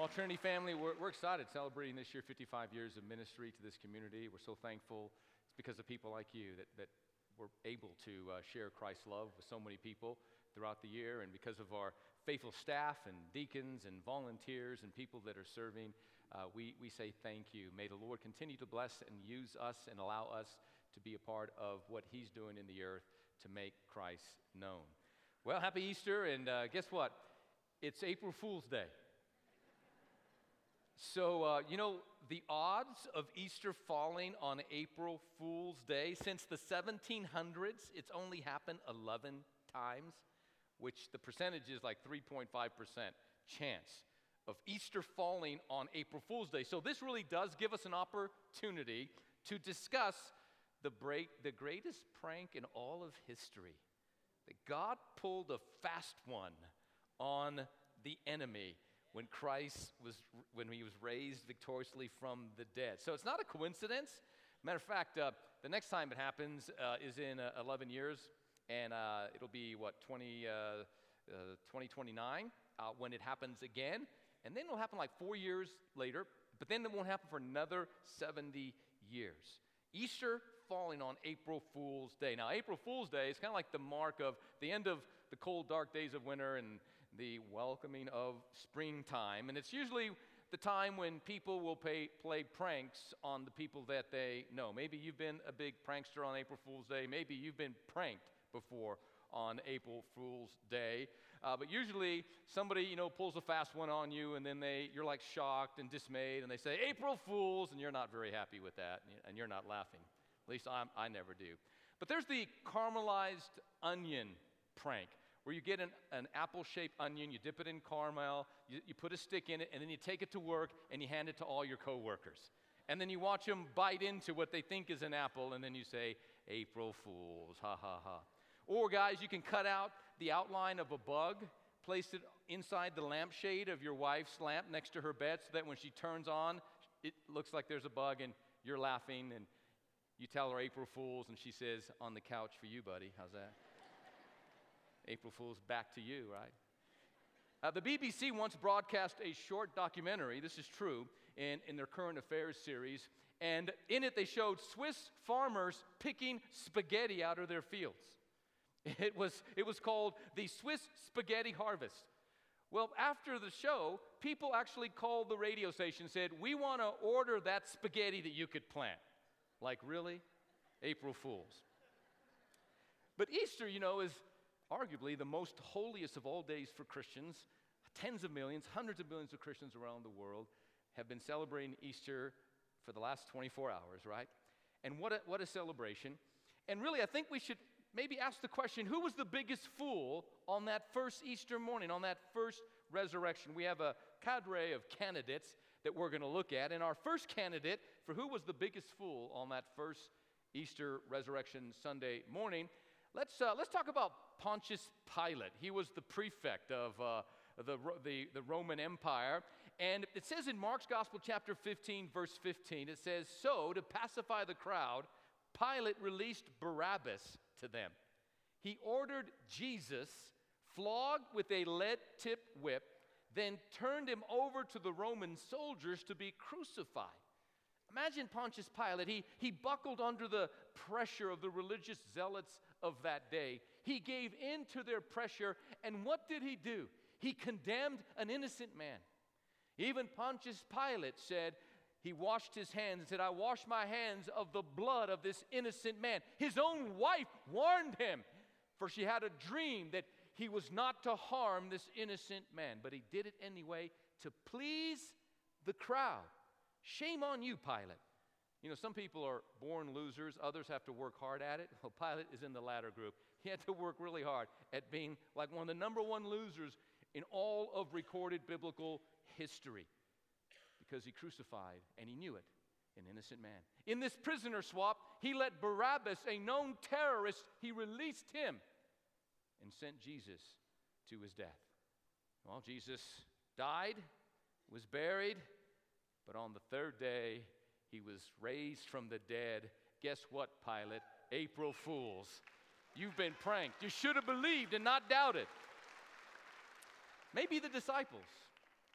Well, Trinity family, we're excited celebrating this year 55 years of ministry to this community. We're so thankful. It's because of people like you that we're able to share Christ's love with so many people throughout the year. And because of our faithful staff and deacons and volunteers and people that are serving, we say thank you. May the Lord continue to bless and use us and allow us to be a part of what He's doing in the earth to make Christ known. Well, happy Easter, and guess what? It's April Fool's Day. So, the odds of Easter falling on April Fool's Day, since the 1700s, it's only happened 11 times, which the percentage is like 3.5% chance of Easter falling on April Fool's Day. So this really does give us an opportunity to discuss the greatest prank in all of history. That God pulled a fast one on the enemy when he was raised victoriously from the dead. So it's not a coincidence. Matter of fact, the next time it happens is in 11 years, and it'll be, 2029 when it happens again. And then it'll happen like 4 years later, but then it won't happen for another 70 years. Easter falling on April Fool's Day. Now, April Fool's Day is kind of like the mark of the end of the cold, dark days of winter and the welcoming of springtime. And it's usually the time when people will play pranks on the people that they know. Maybe you've been a big prankster on April Fool's Day. Maybe you've been pranked before on April Fool's Day. But usually somebody, pulls a fast one on you, and then you're like shocked and dismayed, and they say, April Fools, and you're not very happy with that, and you're not laughing. At least I never do. But there's the caramelized onion prank, where you get an apple-shaped onion, you dip it in caramel, you put a stick in it, and then you take it to work, and you hand it to all your coworkers. And then you watch them bite into what they think is an apple, and then you say, April Fools, ha, ha, ha. Or, guys, you can cut out the outline of a bug, place it inside the lampshade of your wife's lamp next to her bed so that when she turns on, it looks like there's a bug, and you're laughing, and you tell her April Fools, and she says, on the couch for you, buddy. How's that? April Fools, back to you, right? The BBC once broadcast a short documentary, this is true, in their current affairs series, and in it they showed Swiss farmers picking spaghetti out of their fields. It was called the Swiss Spaghetti Harvest. Well, after the show, people actually called the radio station and said, we want to order that spaghetti that you could plant. Like, really? April Fools. But Easter, is arguably the most holiest of all days for Christians. Tens of millions, hundreds of millions of Christians around the world have been celebrating Easter for the last 24 hours, right? And what a celebration. And really, I think we should maybe ask the question, who was the biggest fool on that first Easter morning, on that first resurrection? We have a cadre of candidates that we're going to look at. And our first candidate for who was the biggest fool on that first Easter resurrection Sunday morning, let's talk about Pontius Pilate. He was the prefect of the Roman Empire. And it says in Mark's Gospel, chapter 15, verse 15, it says, so to pacify the crowd, Pilate released Barabbas to them. He ordered Jesus flogged with a lead-tipped whip, then turned him over to the Roman soldiers to be crucified. Imagine Pontius Pilate. He buckled under the pressure of the religious zealots of that day. He gave in to their pressure, and what did he do? He condemned an innocent man. Even Pontius Pilate said, he washed his hands and said, I wash my hands of the blood of this innocent man. His own wife warned him, for she had a dream that he was not to harm this innocent man. But he did it anyway to please the crowd. Shame on you, Pilate. Some people are born losers. Others have to work hard at it. Well, Pilate is in the latter group. He had to work really hard at being like one of the number one losers in all of recorded biblical history, because he crucified, and he knew it, an innocent man. In this prisoner swap, he let Barabbas, a known terrorist, he released him and sent Jesus to his death. Well, Jesus died, was buried, but on the third day, he was raised from the dead. Guess what, Pilate? April Fools. You've been pranked. You should have believed and not doubted. Maybe the disciples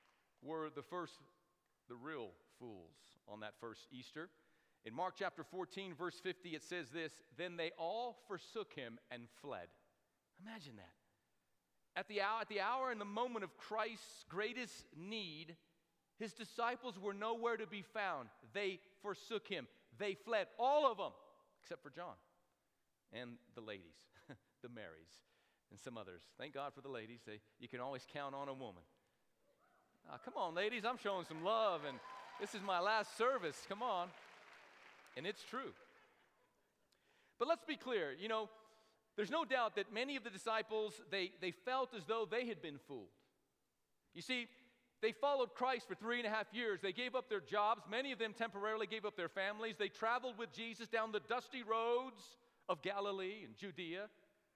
were the real fools on that first Easter. In Mark chapter 14, verse 50, it says this, "Then they all forsook him and fled." Imagine that. At the hour and the moment of Christ's greatest need, his disciples were nowhere to be found. They forsook him. They fled, all of them, except for John and the ladies, the Marys, and some others. Thank God for the ladies. You can always count on a woman. Come on, ladies, I'm showing some love, and this is my last service. Come on. And it's true. But let's be clear, there's no doubt that many of the disciples, they felt as though they had been fooled. You see, they followed Christ for 3.5 years. They gave up their jobs. Many of them temporarily gave up their families. They traveled with Jesus down the dusty roads of Galilee and Judea,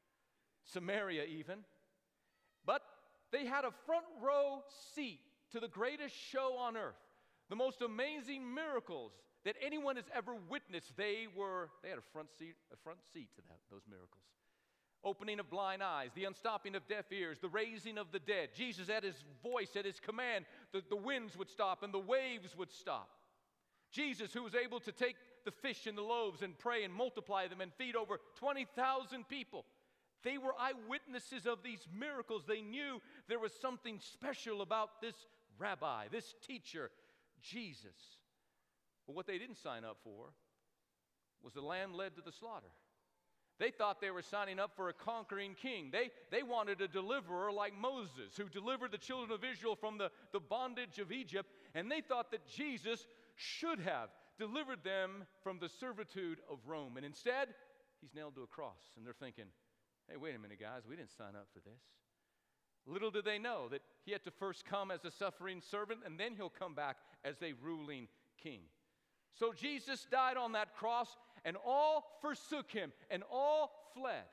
Samaria even. But they had a front row seat to the greatest show on earth, the most amazing miracles that anyone has ever witnessed. They had a front seat to those miracles. Opening of blind eyes, the unstopping of deaf ears, the raising of the dead. Jesus, at his voice, at his command, the winds would stop and the waves would stop. Jesus, who was able to take the fish and the loaves and pray and multiply them and feed over 20,000 people. They were eyewitnesses of these miracles. They knew there was something special about this rabbi, this teacher, Jesus. But what they didn't sign up for was the lamb led to the slaughter. They thought they were signing up for a conquering king. They wanted a deliverer like Moses, who delivered the children of Israel from the bondage of Egypt, and they thought that Jesus should have delivered them from the servitude of Rome. And instead, he's nailed to a cross. And they're thinking, hey, wait a minute, guys, we didn't sign up for this. Little did they know that he had to first come as a suffering servant, and then he'll come back as a ruling king. So Jesus died on that cross, and all forsook him, and all fled,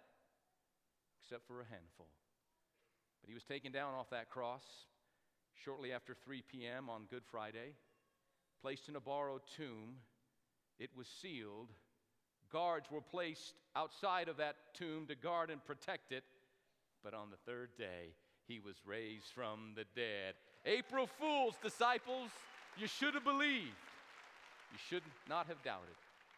except for a handful. But he was taken down off that cross shortly after 3 p.m. on Good Friday, placed in a borrowed tomb. It was sealed. Guards were placed outside of that tomb to guard and protect it. But on the third day, he was raised from the dead. April Fools, disciples, you should have believed. You should not have doubted.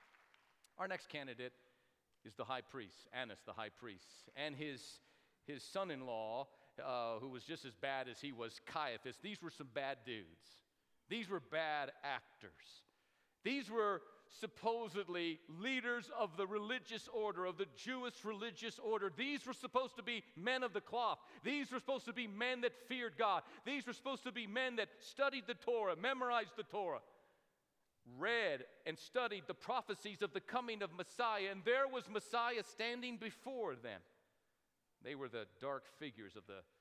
Our next candidate is the high priest, Annas the high priest, and his son-in-law, who was just as bad as he was, Caiaphas. These were some bad dudes. These were bad actors. These were supposedly leaders of the religious order, of the Jewish religious order. These were supposed to be men of the cloth. These were supposed to be men that feared God. These were supposed to be men that studied the Torah, memorized the Torah, read and studied the prophecies of the coming of Messiah, and there was Messiah standing before them. They were the dark figures of the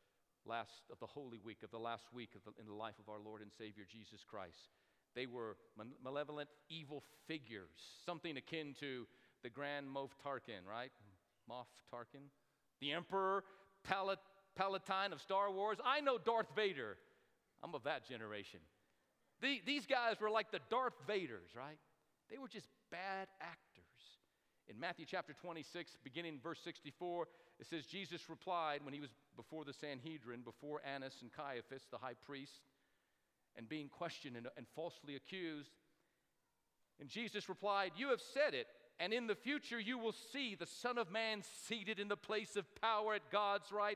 Holy Week, of the last week in the life of our Lord and Savior Jesus Christ. They were malevolent, evil figures, something akin to the Grand Moff Tarkin, right? Moff Tarkin, the Emperor Palatine of Star Wars. I know Darth Vader. I'm of that generation. These guys were like the Darth Vaders, right? They were just bad actors. In Matthew chapter 26, beginning verse 64, it says, Jesus replied when he was before the Sanhedrin, before Annas and Caiaphas, the high priest, and being questioned and falsely accused. And Jesus replied, you have said it, and in the future you will see the Son of Man seated in the place of power at God's right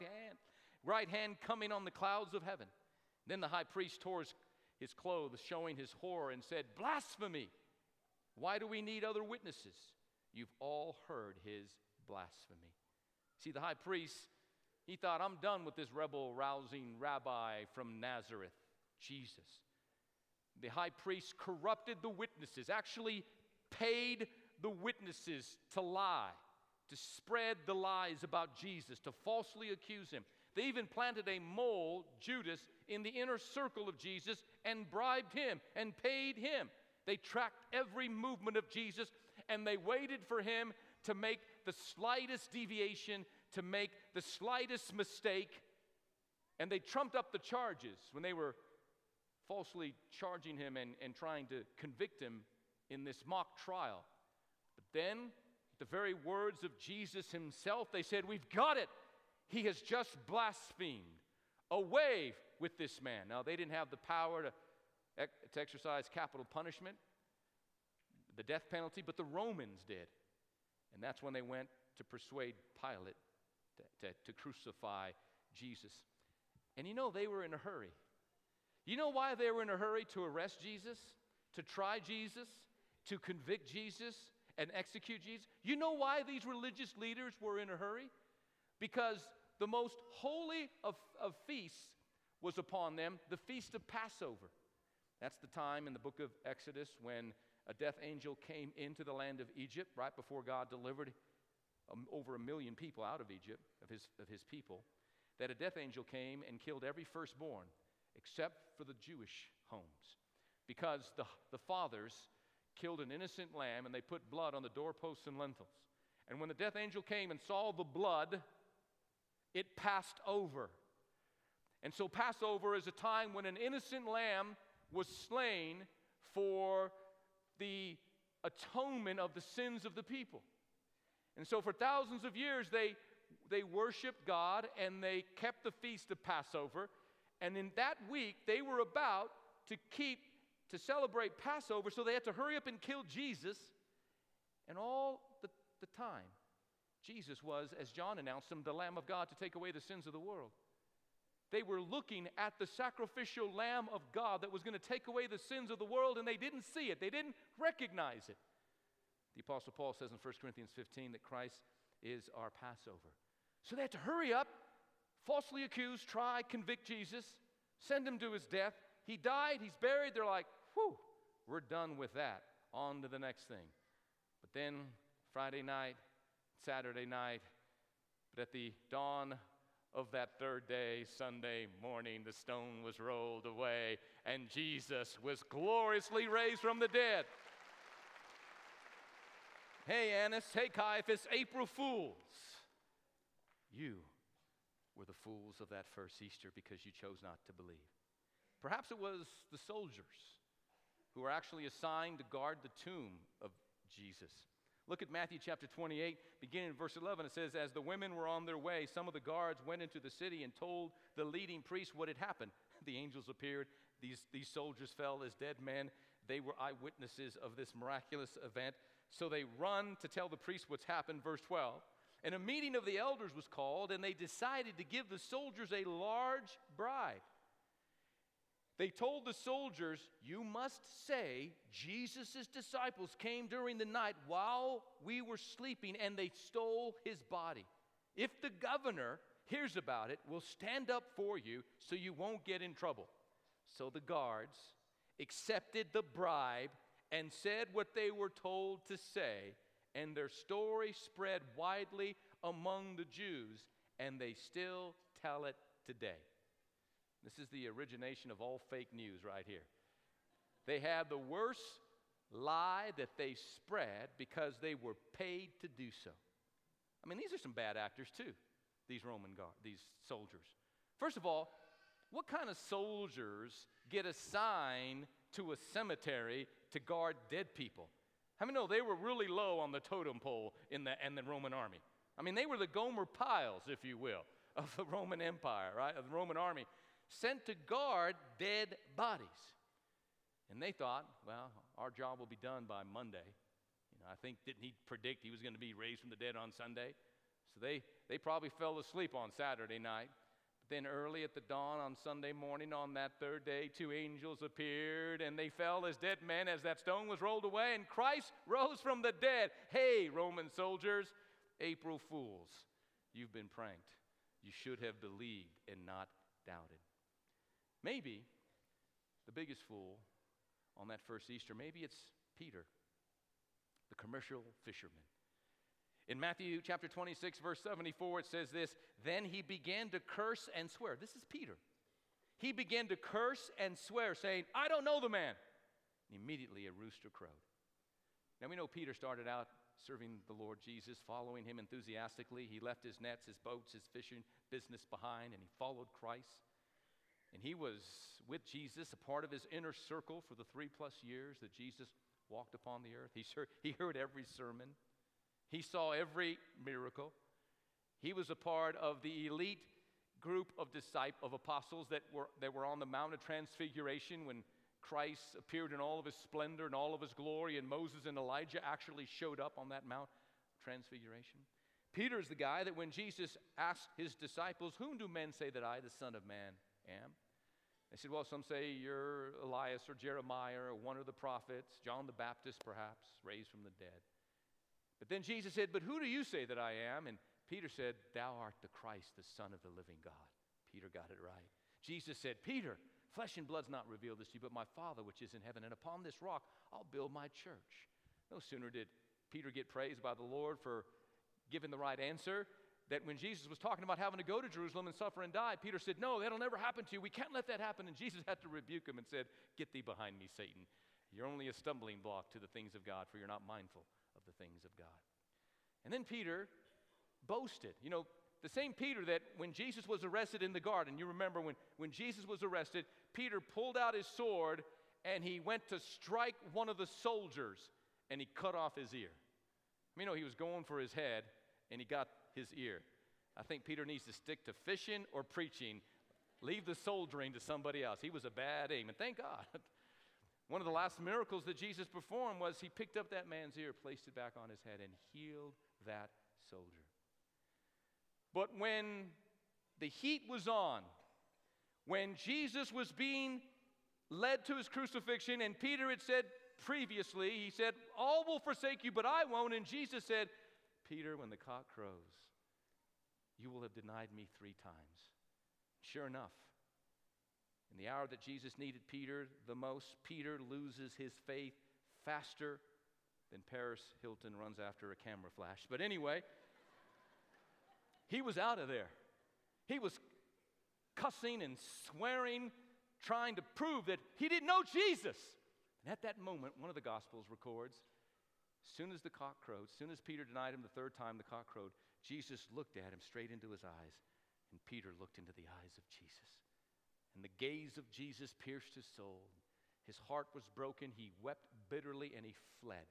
hand coming on the clouds of heaven. Then the high priest tore his clothes, showing his horror, and said, blasphemy! Why do we need other witnesses? You've all heard his blasphemy. See, the high priest, he thought, I'm done with this rebel-rousing rabbi from Nazareth, Jesus. The high priest corrupted the witnesses, actually paid the witnesses to lie, to spread the lies about Jesus, to falsely accuse him. They even planted a mole, Judas, in the inner circle of Jesus and bribed him and paid him. They tracked every movement of Jesus, and they waited for him to make the slightest deviation, to make the slightest mistake, and they trumped up the charges when they were falsely charging him and trying to convict him in this mock trial. But then, the very words of Jesus himself, they said, we've got it. He has just blasphemed. Away with this man. Now, they didn't have the power to exercise capital punishment, the death penalty, but the Romans did. And that's when they went to persuade Pilate to crucify Jesus. And you know, they were in a hurry. You know why they were in a hurry to arrest Jesus, to try Jesus, to convict Jesus, and execute Jesus? You know why these religious leaders were in a hurry? Because the most holy of feasts was upon them, the feast of Passover. That's the time in the book of Exodus when a death angel came into the land of Egypt right before God delivered over 1 million people out of Egypt, of his people, that a death angel came and killed every firstborn except for the Jewish homes, because the fathers killed an innocent lamb and they put blood on the doorposts and lintels. And when the death angel came and saw the blood, it passed over. And so Passover is a time when an innocent lamb was slain for the atonement of the sins of the people. And so for thousands of years they worshiped God and they kept the feast of Passover. And in that week they were about to celebrate Passover, so they had to hurry up and kill Jesus. And all the time, Jesus was, as John announced him, the Lamb of God to take away the sins of the world. They were looking at the sacrificial Lamb of God that was going to take away the sins of the world, and they didn't see it. They didn't recognize it. The Apostle Paul says in 1 Corinthians 15 that Christ is our Passover. So they had to hurry up, falsely accuse, try, convict Jesus, send him to his death. He died, he's buried. They're like, whew, we're done with that. On to the next thing. But then Friday night, Saturday night, but at the dawn of that third day, Sunday morning, the stone was rolled away and Jesus was gloriously raised from the dead. Hey, Annas, hey, Caiaphas, April Fools. You were the fools of that first Easter because you chose not to believe. Perhaps it was the soldiers who were actually assigned to guard the tomb of Jesus. Look at Matthew chapter 28, beginning in verse 11. It says, as the women were on their way, some of the guards went into the city and told the leading priests what had happened. The angels appeared. These soldiers fell as dead men. They were eyewitnesses of this miraculous event. So they run to tell the priests what's happened, verse 12. And a meeting of the elders was called, and they decided to give the soldiers a large bribe. They told the soldiers, you must say Jesus' disciples came during the night while we were sleeping and they stole his body. If the governor hears about it, we'll stand up for you so you won't get in trouble. So the guards accepted the bribe and said what they were told to say, and their story spread widely among the Jews, and they still tell it today. This is the origination of all fake news right here. They had the worst lie that they spread because they were paid to do so. I mean, these are some bad actors too, these these soldiers. First of all, what kind of soldiers get assigned to a cemetery to guard dead people? How many know they were really low on the totem pole in the Roman army? I mean, they were the Gomer Piles, if you will, of the Roman Empire, right? Of the Roman army, sent to guard dead bodies. And they thought, well, our job will be done by Monday. I think, didn't he predict he was going to be raised from the dead on Sunday? So they probably fell asleep on Saturday night. But then early at the dawn on Sunday morning on that third day, 2 angels appeared, and they fell as dead men as that stone was rolled away, and Christ rose from the dead. Hey, Roman soldiers, April Fools, you've been pranked. You should have believed and not doubted. Maybe the biggest fool on that first Easter, maybe it's Peter, the commercial fisherman. In Matthew chapter 26, verse 74, it says this, then he began to curse and swear. This is Peter. He began to curse and swear, saying, I don't know the man. And immediately a rooster crowed. Now we know Peter started out serving the Lord Jesus, following him enthusiastically. He left his nets, his boats, his fishing business behind, and he followed Christ. And he was with Jesus, a part of his inner circle for the 3+ years that Jesus walked upon the earth. He heard every sermon. He saw every miracle. He was a part of the elite group of apostles that were on the Mount of Transfiguration when Christ appeared in all of his splendor and all of his glory, and Moses and Elijah actually showed up on that Mount of Transfiguration. Peter's the guy that when Jesus asked his disciples, "Whom do men say that I, the Son of Man, am?" They said, "Well, some say you're Elias or Jeremiah or one of the prophets, John the Baptist perhaps, raised from the dead." But then Jesus said, "But who do you say that I am?" And Peter said, "Thou art the Christ, the Son of the living God." Peter got it right. Jesus said, "Peter, flesh and blood's not revealed this to you, but my Father which is in heaven. And upon this rock I'll build my church." No sooner did Peter get praised by the Lord for giving the right answer, that when Jesus was talking about having to go to Jerusalem and suffer and die, Peter said, "No, that'll never happen to you. We can't let that happen." And Jesus had to rebuke him and said, "Get thee behind me, Satan. You're only a stumbling block to the things of God, for you're not mindful of the things of God." And then Peter boasted. You know, the same Peter that when Jesus was arrested in the garden, you remember when Jesus was arrested, Peter pulled out his sword and he went to strike one of the soldiers and he cut off his ear. You know, he was going for his head and he got his ear. I think Peter needs to stick to fishing or preaching. Leave the soldiering to somebody else. He was a bad aim, and thank God. One of the last miracles that Jesus performed was he picked up that man's ear, placed it back on his head, and healed that soldier. But when the heat was on, when Jesus was being led to his crucifixion, and Peter had said previously, he said, "All will forsake you, but I won't." And Jesus said, "Peter, when the cock crows, you will have denied me 3 times. Sure enough, in the hour that Jesus needed Peter the most, Peter loses his faith faster than Paris Hilton runs after a camera flash. But anyway, he was out of there. He was cussing and swearing, trying to prove that he didn't know Jesus. And at that moment, one of the Gospels records, as soon as the cock crowed, as soon as Peter denied him the 3rd time the cock crowed, Jesus looked at him straight into his eyes, and Peter looked into the eyes of Jesus. And the gaze of Jesus pierced his soul. His heart was broken. He wept bitterly, and he fled.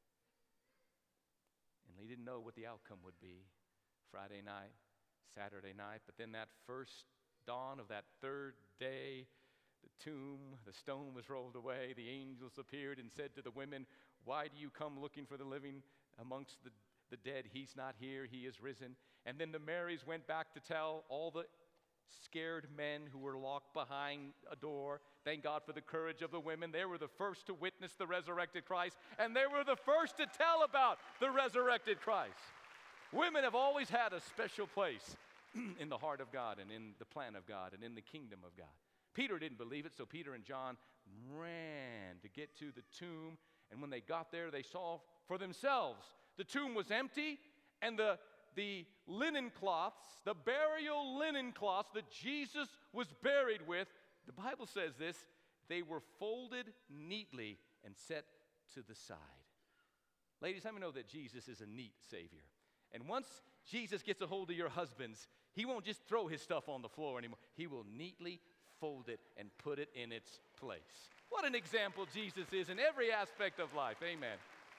And he didn't know what the outcome would be. Friday night, Saturday night, but then that first dawn of that 3rd day, the stone was rolled away. The angels appeared and said to the women, "Why do you come looking for the living amongst the dead? He's not here, he is risen." And then the Marys went back to tell all the scared men who were locked behind a door. Thank God for the courage of the women. They were the first to witness the resurrected Christ, and they were the first to tell about the resurrected Christ. Women have always had a special place in the heart of God and in the plan of God and in the kingdom of God. Peter didn't believe it, so Peter and John ran to get to the tomb. And when they got there, they saw for themselves the tomb was empty, and the linen cloths, the burial linen cloths that Jesus was buried with, the Bible says this, they were folded neatly and set to the side. Ladies, how many know that Jesus is a neat Savior? And once Jesus gets a hold of your husbands, he won't just throw his stuff on the floor anymore. He will neatly fold it and put it in its place. What an example Jesus is in every aspect of life. Amen.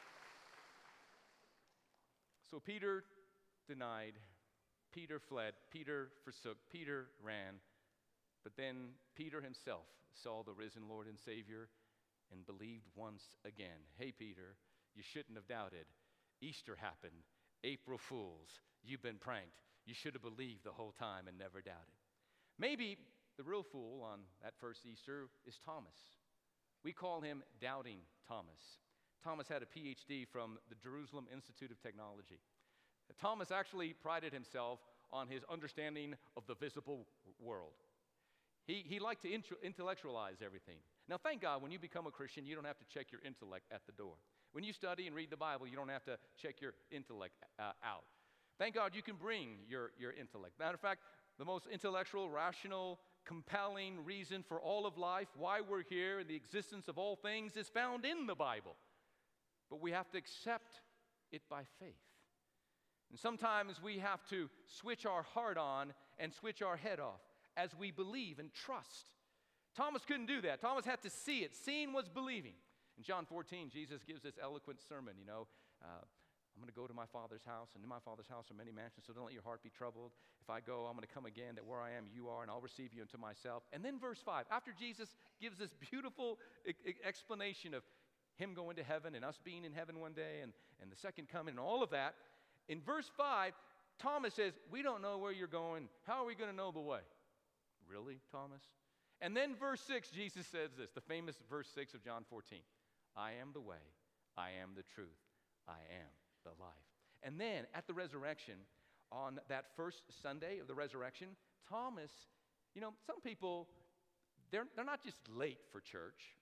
So Peter denied, Peter fled, Peter forsook, Peter ran. But then Peter himself saw the risen Lord and Savior and believed once again. Hey, Peter, you shouldn't have doubted. Easter happened. April Fools, you've been pranked. You should have believed the whole time and never doubted. Maybe the real fool on that first Easter is Thomas. We call him Doubting Thomas. Thomas had a PhD from the Jerusalem Institute of Technology. Thomas actually prided himself on his understanding of the visible world. He liked to intellectualize everything. Now, thank God, when you become a Christian, you don't have to check your intellect at the door. When you study and read the Bible, you don't have to check your intellect out. Thank God you can bring your intellect. Matter of fact, the most intellectual, rational, compelling reason for all of life, why we're here, and the existence of all things is found in the Bible. But we have to accept it by faith. And sometimes we have to switch our heart on and switch our head off as we believe and trust. Thomas couldn't do that. Thomas had to see it. Seeing was believing. In John 14, Jesus gives this eloquent sermon, I'm going to go to my Father's house, and in my Father's house are many mansions, so don't let your heart be troubled. If I go, I'm going to come again, that where I am, you are, and I'll receive you into myself. And then verse 5, after Jesus gives this beautiful explanation of him going to heaven and us being in heaven one day and the second coming and all of that, in verse 5, Thomas says, we don't know where you're going. How are we going to know the way? Really, Thomas? And then verse 6, Jesus says this, the famous verse 6 of John 14. I am the way, I am the truth, I am the life. And then at the resurrection, on that first Sunday of the resurrection, Thomas, some people, they're not just late for church,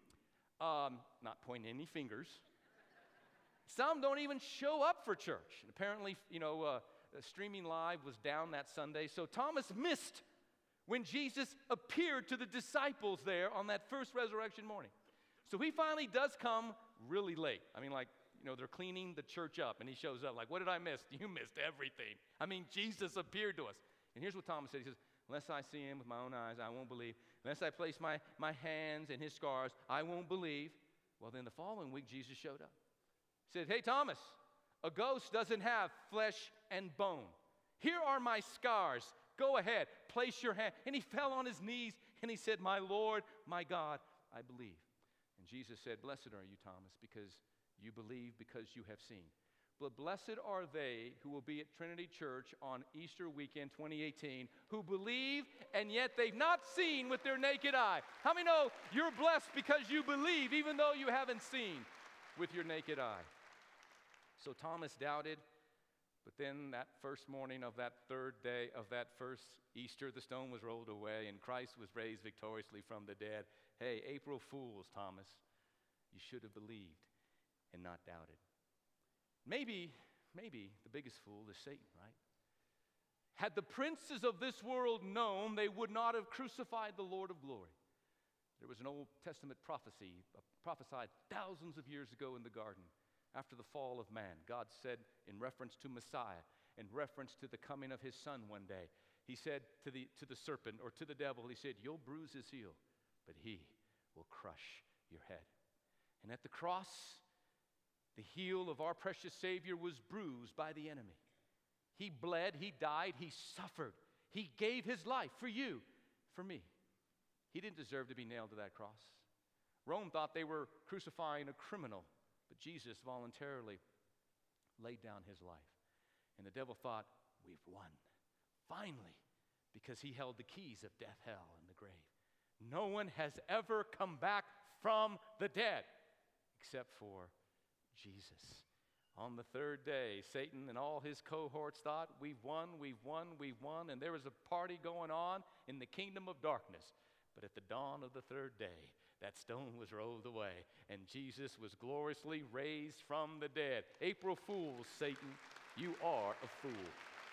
not pointing any fingers. Some don't even show up for church. And apparently, streaming live was down that Sunday, so Thomas missed when Jesus appeared to the disciples there on that first resurrection morning. So he finally does come really late. They're cleaning the church up, and he shows up like, what did I miss? You missed everything. Jesus appeared to us. And here's what Thomas said. He says, unless I see him with my own eyes, I won't believe. Unless I place my hands in his scars, I won't believe. Well, then the following week, Jesus showed up. He said, hey, Thomas, a ghost doesn't have flesh and bone. Here are my scars. Go ahead, place your hand. And he fell on his knees, and he said, my Lord, my God, I believe. And Jesus said, blessed are you, Thomas, because you believe because you have seen. But blessed are they who will be at Trinity Church on Easter weekend 2018, who believe and yet they've not seen with their naked eye. How many know you're blessed because you believe even though you haven't seen with your naked eye? So Thomas doubted, but then that first morning of that third day of that first Easter, the stone was rolled away and Christ was raised victoriously from the dead. Hey, April Fools, Thomas, you should have believed and not doubted. Maybe the biggest fool is Satan, right? Had the princes of this world known, they would not have crucified the Lord of glory. There was an Old Testament prophecy, prophesied thousands of years ago in the garden. After the fall of man, God said in reference to Messiah, in reference to the coming of his son one day, he said to the serpent or to the devil, he said, you'll bruise his heel, but he will crush your head. And at the cross, the heel of our precious Savior was bruised by the enemy. He bled, he died, he suffered. He gave his life for you, for me. He didn't deserve to be nailed to that cross. Rome thought they were crucifying a criminal, but Jesus voluntarily laid down his life. And the devil thought, we've won, finally, because he held the keys of death, hell, and the grave. No one has ever come back from the dead except for Jesus. On the third day, Satan and all his cohorts thought, we've won, we've won, we've won, and there was a party going on in the kingdom of darkness. But at the dawn of the third day, that stone was rolled away, and Jesus was gloriously raised from the dead. April Fools, Satan, you are a fool.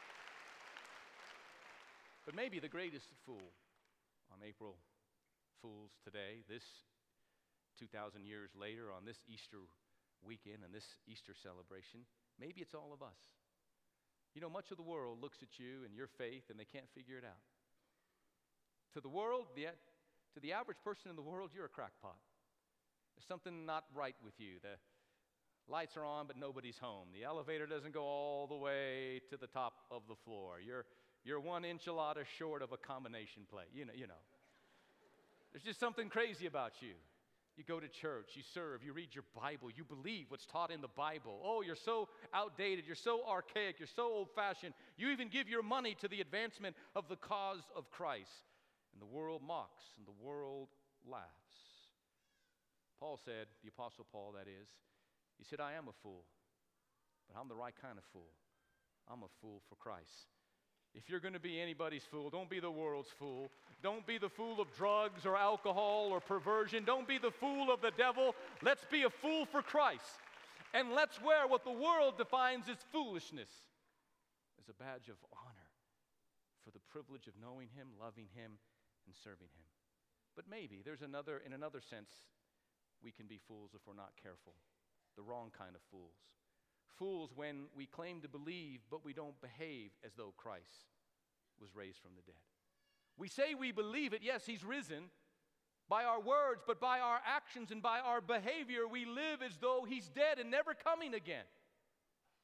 But maybe the greatest fool on April Fools today, this 2,000 years later, on this Easter weekend and this Easter celebration, maybe it's all of us. Much of the world looks at you and your faith and they can't figure it out. To the world, to the average person in the world, you're a crackpot. There's something not right with you. The lights are on, but nobody's home. The elevator doesn't go all the way to the top of the floor. You're one enchilada short of a combination plate. You know. There's just something crazy about you. You go to church, you serve, you read your Bible, you believe what's taught in the Bible. Oh, you're so outdated, you're so archaic, you're so old-fashioned. You even give your money to the advancement of the cause of Christ. And the world mocks and the world laughs. Paul said, the Apostle Paul that is, he said, I am a fool, but I'm the right kind of fool. I'm a fool for Christ. If you're going to be anybody's fool, don't be the world's fool. Don't be the fool of drugs or alcohol or perversion. Don't be the fool of the devil. Let's be a fool for Christ. And let's wear what the world defines as foolishness as a badge of honor for the privilege of knowing him, loving him, and serving him. But maybe in another sense, we can be fools if we're not careful. The wrong kind of fools. Fools when we claim to believe, but we don't behave as though Christ was raised from the dead. We say we believe it, yes, he's risen by our words, but by our actions and by our behavior, we live as though he's dead and never coming again.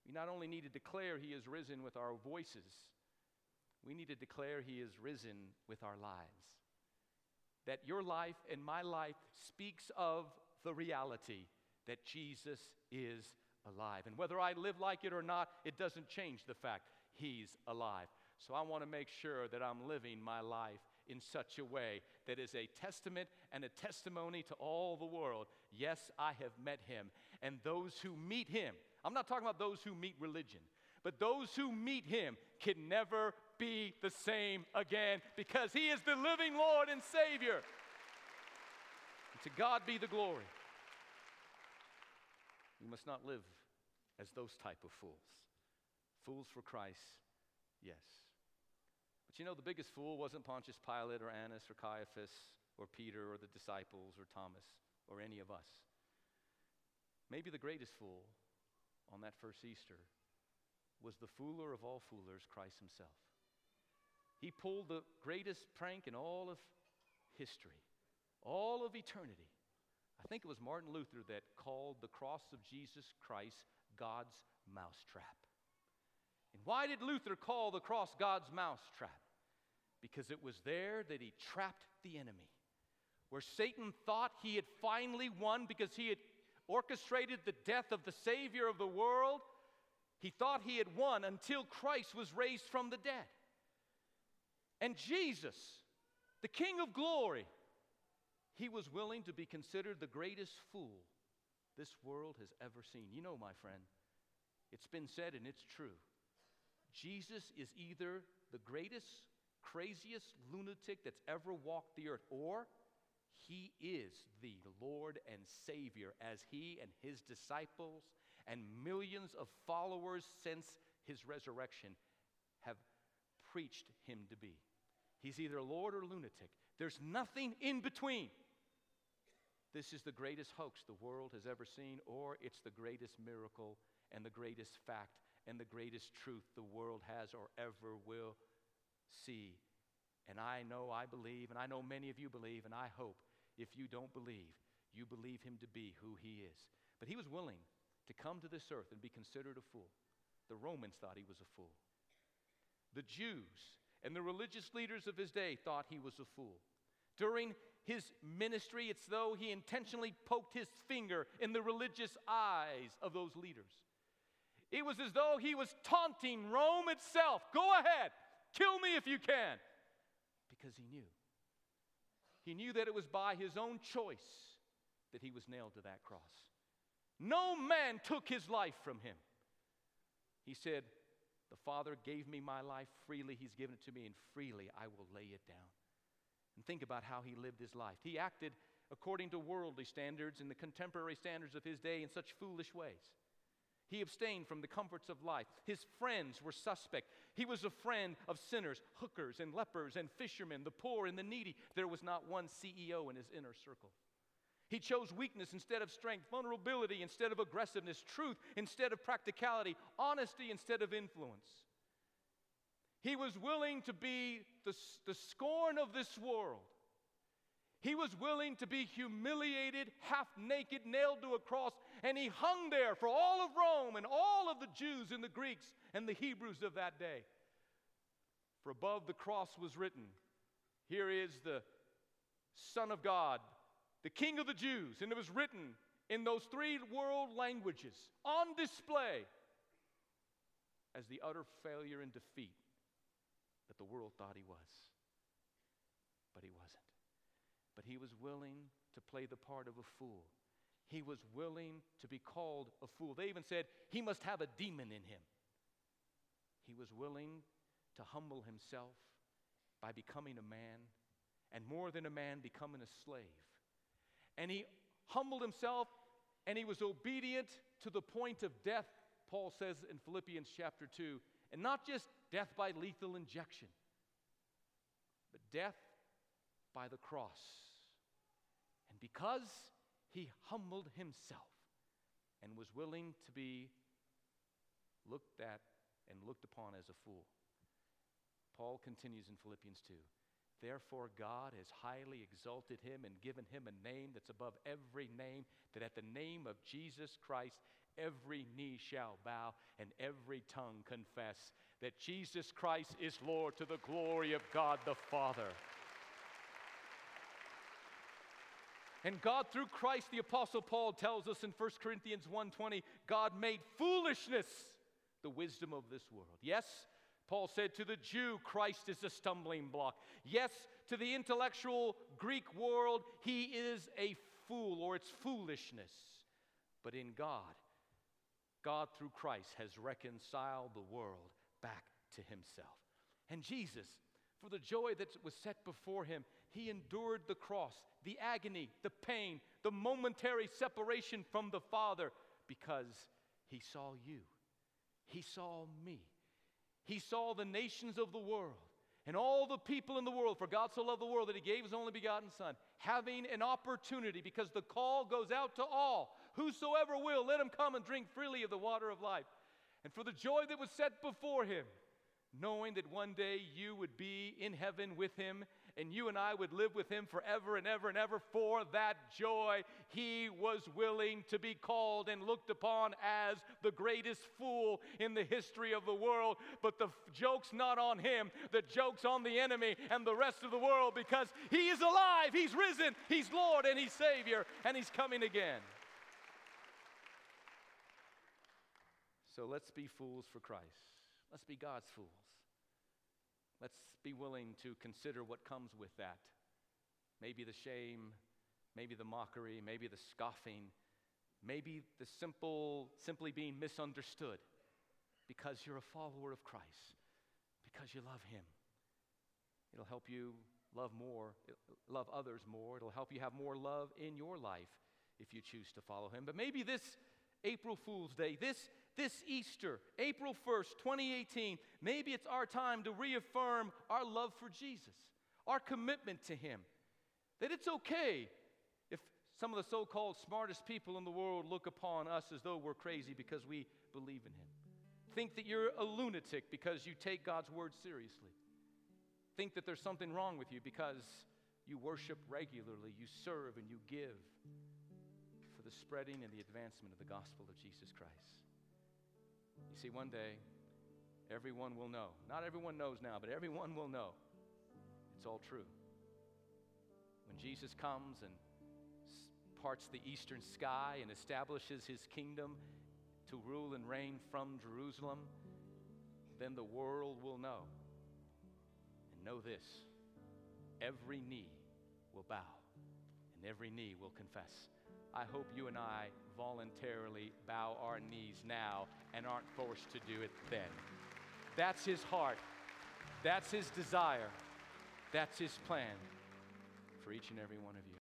We not only need to declare He is risen with our voices, we need to declare He is risen with our lives. That your life and my life speaks of the reality that Jesus is alive. And whether I live like it or not, it doesn't change the fact He's alive. So I want to make sure that I'm living my life in such a way that is a testament and a testimony to all the world. Yes, I have met Him. And those who meet Him, I'm not talking about those who meet religion, but those who meet Him can never be the same again because He is the living Lord and Savior. And to God be the glory. We must not live as those type of fools. Fools for Christ, yes. But you know, the biggest fool wasn't Pontius Pilate or Annas or Caiaphas or Peter or the disciples or Thomas or any of us. Maybe the greatest fool on that first Easter was the fooler of all foolers, Christ Himself. He pulled the greatest prank in all of history, all of eternity. I think it was Martin Luther that called the cross of Jesus Christ God's mousetrap. And why did Luther call the cross God's mousetrap? Because it was there that he trapped the enemy. Where Satan thought he had finally won because he had orchestrated the death of the Savior of the world, he thought he had won until Christ was raised from the dead. And Jesus, the King of glory, He was willing to be considered the greatest fool this world has ever seen. You know, my friend, it's been said and it's true. Jesus is either the greatest, craziest lunatic that's ever walked the earth, or He is the Lord and Savior, as He and His disciples and millions of followers since His resurrection have preached Him to be. He's either Lord or lunatic. There's nothing in between. This is the greatest hoax the world has ever seen, or it's the greatest miracle and the greatest fact and the greatest truth the world has or ever will see. And I know I believe, and I know many of you believe, and I hope if you don't believe, you believe Him to be who He is. But He was willing to come to this earth and be considered a fool. The Romans thought He was a fool. The Jews and the religious leaders of His day thought He was a fool. During His ministry, it's though He intentionally poked His finger in the religious eyes of those leaders. It was as though He was taunting Rome itself. Go ahead, kill me if you can. Because He knew. He knew that it was by His own choice that He was nailed to that cross. No man took His life from Him. He said, the Father gave me my life freely. He's given it to me, and freely I will lay it down. And think about how He lived His life. He acted according to worldly standards and the contemporary standards of His day in such foolish ways. He abstained from the comforts of life. His friends were suspect. He was a friend of sinners, hookers and lepers and fishermen, the poor and the needy. There was not one CEO in His inner circle. He chose weakness instead of strength, vulnerability instead of aggressiveness, truth instead of practicality, honesty instead of influence. He was willing to be the scorn of this world. He was willing to be humiliated, half naked, nailed to a cross, and He hung there for all of Rome and all of the Jews and the Greeks and the Hebrews of that day. For above the cross was written, here is the Son of God, the King of the Jews. And it was written in those three world languages on display as the utter failure and defeat that the world thought He was. But He wasn't. But He was willing to play the part of a fool. He was willing to be called a fool. They even said He must have a demon in Him. He was willing to humble Himself by becoming a man, and more than a man, becoming a slave. And He humbled Himself, and He was obedient to the point of death, Paul says in Philippians chapter 2. And not just death by lethal injection, but death by the cross. And because He humbled Himself and was willing to be looked at and looked upon as a fool, Paul continues in Philippians 2. Therefore God has highly exalted Him and given Him a name that's above every name, that at the name of Jesus Christ every knee shall bow and every tongue confess that Jesus Christ is Lord, to the glory of God the Father. And God, through Christ, the Apostle Paul tells us in 1 Corinthians 1:20, God made foolishness the wisdom of this world. Yes, Paul said, to the Jew, Christ is a stumbling block. Yes, to the intellectual Greek world, he is a fool, or it's foolishness. But in God, God through Christ has reconciled the world back to himself. And Jesus, for the joy that was set before him, he endured the cross, the agony, the pain, the momentary separation from the Father, because he saw you. He saw me. He saw the nations of the world and all the people in the world. For God so loved the world that he gave his only begotten Son, having an opportunity, because the call goes out to all. Whosoever will, let him come and drink freely of the water of life. And for the joy that was set before him, knowing that one day you would be in heaven with him, and you and I would live with him forever and ever and ever, for that joy, he was willing to be called and looked upon as the greatest fool in the history of the world. But the joke's not on him. The joke's on the enemy and the rest of the world, because he is alive, he's risen, he's Lord and he's Savior, and he's coming again. So let's be fools for Christ. Let's be God's fools. Let's be willing to consider what comes with that. Maybe the shame, maybe the mockery, maybe the scoffing, maybe the simply being misunderstood because you're a follower of Christ, because you love him. It'll help you love others more. It'll help you have more love in your life if you choose to follow him. But maybe this April Fool's Day, this Easter, April 1st, 2018, maybe it's our time to reaffirm our love for Jesus, our commitment to him. That it's okay if some of the so-called smartest people in the world look upon us as though we're crazy because we believe in him. Think that you're a lunatic because you take God's word seriously. Think that there's something wrong with you because you worship regularly, you serve, and you give for the spreading and the advancement of the gospel of Jesus Christ. You see, one day, everyone will know. Not everyone knows now, but everyone will know. It's all true. When Jesus comes and parts the eastern sky and establishes his kingdom to rule and reign from Jerusalem, then the world will know. And know this, every knee will bow and every knee will confess. I hope you and I voluntarily bow our knees now and aren't forced to do it then. That's his heart. That's his desire. That's his plan for each and every one of you.